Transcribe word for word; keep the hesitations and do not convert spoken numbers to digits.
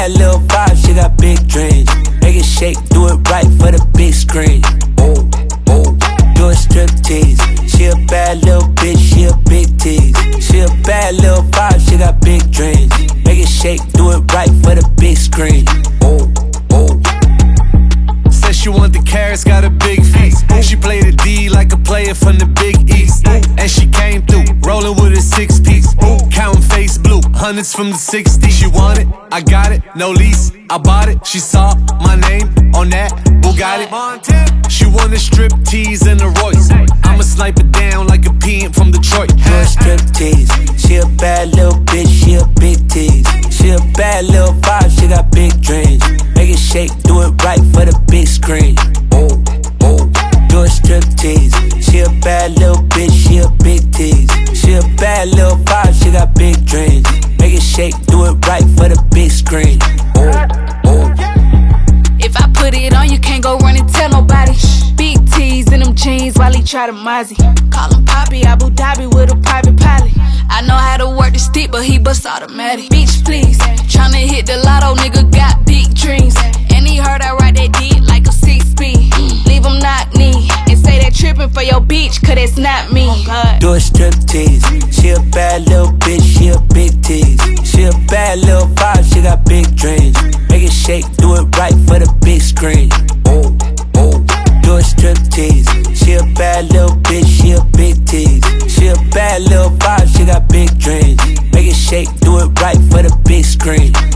bad little vibe, she got big dreams. Make it shake, do it right for the big screen. Oh, oh, do a striptease. She a bad little bitch, she a big tease. She a bad little vibe, she got big dreams. Make it shake, do it right for the big screen. Oh, oh. Said she want the carrots, got a big feast. She played a D like a player from the Big East. And she came through, rolling with a six piece. Counting face blue, hundreds from the sixties. She want it, I got it, no lease. I bought it, she saw my name on that Bugatti. She want a strip tease and a Royce. I'ma snipe it down like a P M from Detroit. Do a striptease. She a bad little bitch, she a big tease. She a bad little vibe, she got big dreams. Make it shake, do it right for the big screen. Oh, oh, do a striptease. She a bad little bitch, she a big tease. She a bad little vibe, she got big dreams. Make it shake, do it right for the big screen. Oh, oh. If I put it on, you can't go run and tell nobody. Big T's in them jeans while he try to mozzie. Call him Poppy, Abu Dhabi with a private pilot. I know how to work the stick, but he bust automatic. Bitch, please. Tryna hit the lotto, nigga got big dreams. And he heard I ride that dick like a six speed. Leave him knock knee and say that trippin' for your bitch, cause it's not me. Do a striptease. She a bad little bitch, she a big tease. She a bad little vibe, she got big dreams. Make it shake, do it right for the big screen. Oh, oh, do a striptease. She a bad little bitch, she a big tease. She a bad little vibe, she got big dreams. Make it shake, do it right for the big screen.